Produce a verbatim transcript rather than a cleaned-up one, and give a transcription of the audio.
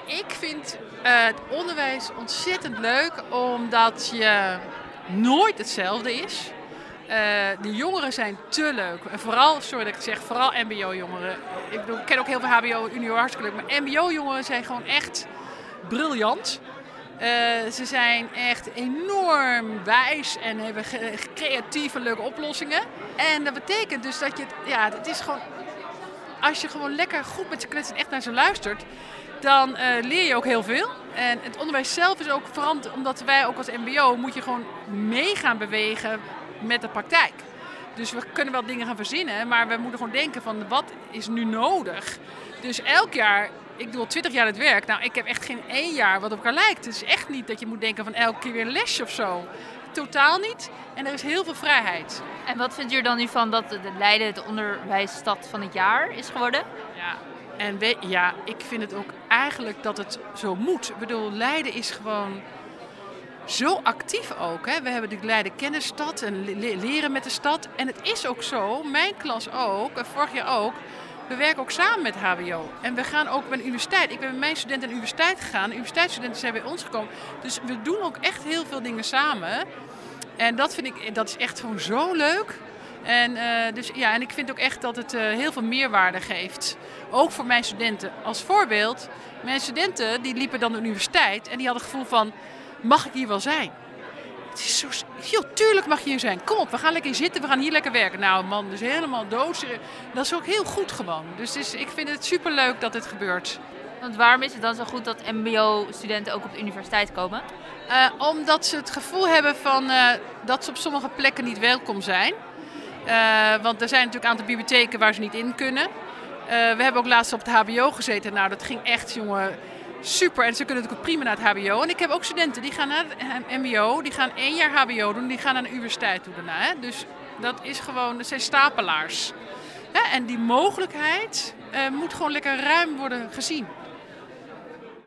ik vind uh, het onderwijs ontzettend leuk, omdat je nooit hetzelfde is. Uh, de jongeren zijn te leuk. En vooral, sorry dat ik het zeg, vooral mbo-jongeren. Ik bedoel, ik ken ook heel veel hbo, unior, hartstikke leuk. Maar mbo-jongeren zijn gewoon echt briljant. Uh, ze zijn echt enorm wijs en hebben ge- creatieve, leuke oplossingen. En dat betekent dus dat je, het, ja, het is gewoon, als je gewoon lekker goed met ze kletst en echt naar ze luistert, dan uh, leer je ook heel veel. En het onderwijs zelf is ook veranderd, omdat wij ook als mbo moet je gewoon mee gaan bewegen met de praktijk. Dus we kunnen wel dingen gaan verzinnen, maar we moeten gewoon denken van wat is nu nodig. Dus elk jaar, ik doe al twintig jaar het werk, nou ik heb echt geen één jaar wat op elkaar lijkt. Het is echt niet dat je moet denken van elke keer weer een lesje of zo. Totaal niet. En er is heel veel vrijheid. En wat vindt u er dan nu van dat de Leiden de onderwijsstad van het jaar is geworden? Ja, en we, ja, ik vind het ook eigenlijk dat het zo moet. Ik bedoel, Leiden is gewoon zo actief ook. Hè. We hebben de Leiden Kennisstad en le- leren met de stad. En het is ook zo, mijn klas ook, en vorig jaar ook, we werken ook samen met H B O. En we gaan ook met de universiteit. Ik ben met mijn studenten naar de universiteit gegaan. De universiteitsstudenten zijn bij ons gekomen. Dus we doen ook echt heel veel dingen samen. En dat vind ik, dat is echt gewoon zo leuk. En, uh, dus, ja, en ik vind ook echt dat het uh, heel veel meerwaarde geeft. Ook voor mijn studenten. Als voorbeeld, mijn studenten die liepen dan naar de universiteit en die hadden het gevoel van, mag ik hier wel zijn? Het is zo, joh, tuurlijk mag je hier zijn. Kom op, we gaan lekker hier zitten, we gaan hier lekker werken. Nou man, dus helemaal dood. Dat is ook heel goed gewoon. Dus, dus ik vind het superleuk dat dit gebeurt. Want waarom is het dan zo goed dat mbo-studenten ook op de universiteit komen? Uh, omdat ze het gevoel hebben van, uh, dat ze op sommige plekken niet welkom zijn. Uh, want er zijn natuurlijk een aantal bibliotheken waar ze niet in kunnen. Uh, we hebben ook laatst op het H B O gezeten. Nou, dat ging echt, jongen, super. En ze kunnen natuurlijk ook prima naar het H B O. En ik heb ook studenten die gaan naar het M B O, die gaan één jaar H B O doen, die gaan naar de universiteit toe daarna. Hè? Dus dat is gewoon, dat zijn stapelaars. Ja, en die mogelijkheid uh, moet gewoon lekker ruim worden gezien.